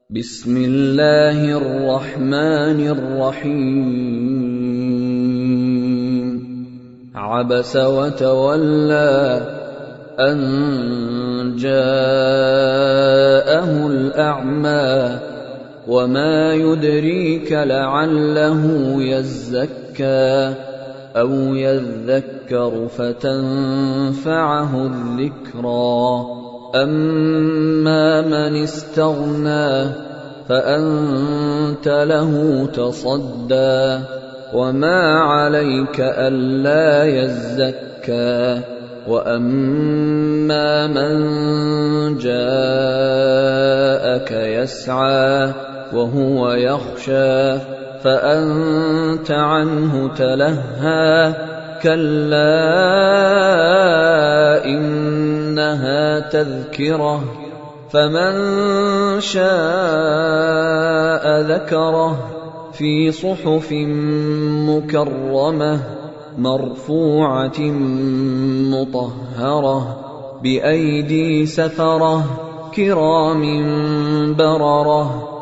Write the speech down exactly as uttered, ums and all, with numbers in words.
بسم الله الرحمن الرحيم عبس وتولى أن جاءه الأعمى وما يدريك لعله يزكى أو يذكر فتنفعه الذكرى أما من استغنى فأنت له تصدى وما عليك ألا يزكى وأما من جاءك يسعى وهو يخشى فأنت عنه تلهى كلا إنها تذكرة فمن شاء ذكره في صحف مكرمة مرفوعة مطهرة بأيدي سفرة كرام بررة